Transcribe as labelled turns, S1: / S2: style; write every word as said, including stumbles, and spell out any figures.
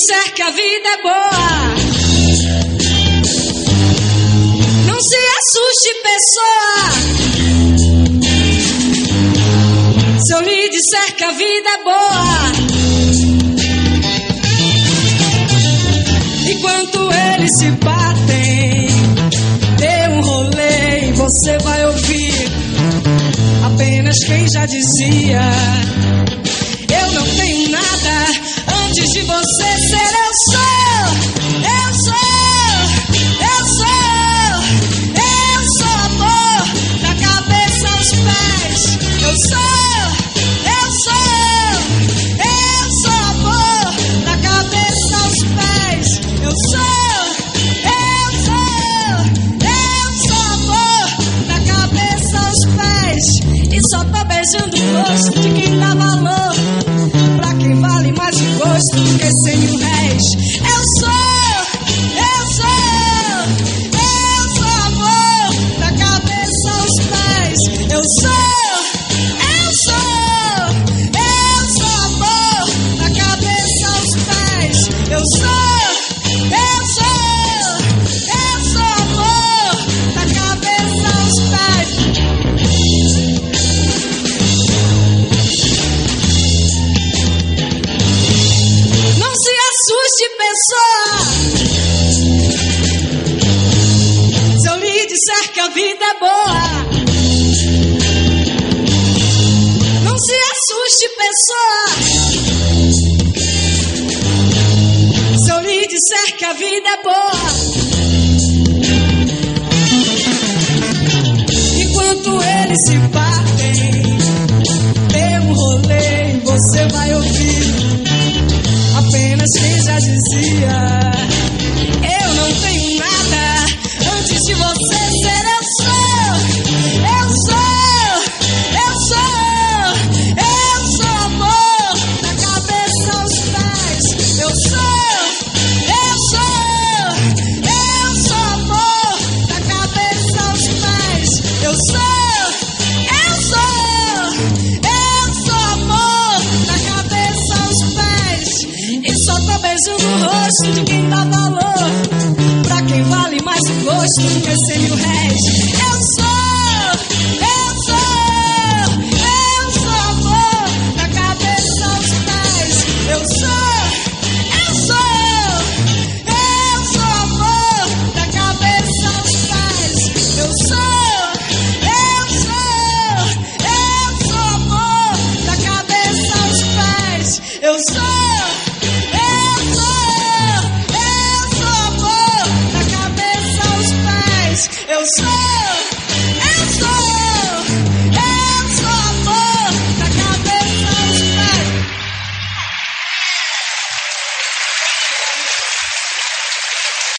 S1: disser que a vida é boa, não se assuste, pessoa. Se eu lhe disser que a vida é boa, enquanto eles se batem, dê um rolê e você vai ouvir apenas quem já dizia: eu não tenho nada, antes de você ser eu sou, eu sou, eu sou, eu sou amor, da cabeça aos pés, eu sou, eu sou, eu sou amor, da cabeça aos pés, eu sou, eu sou, eu sou amor, da cabeça aos pés, e só tô beijando o rosto de quem dá valor, pra quem vale mais o gosto do que cem mil réis. Eu sou, eu sou, eu sou amor, da cabeça aos pés, eu sou, eu sou, eu sou amor, da cabeça aos pés, eu sou, eu sou, eu sou amor, da cabeça aos pés. Não se assuste, pessoa, se eu lhe disser que a vida é boa. Não se assuste, pessoa, se eu lhe disser que a vida é boa. Enquanto eles se batem, dê um rolê e você vai ouvir apenas quem já dizia: eu não tenho nada, antes de você ser eu sou, eu sou, eu sou, eu sou amor, da cabeça aos pés, eu sou, eu sou, eu sou amor, da cabeça aos pés, eu sou, eu sou, eu sou amor, da cabeça aos pés, e só tô beijando o rosto de quem dá valor, pra quem vale mais o gosto do que cem mil réis. Eu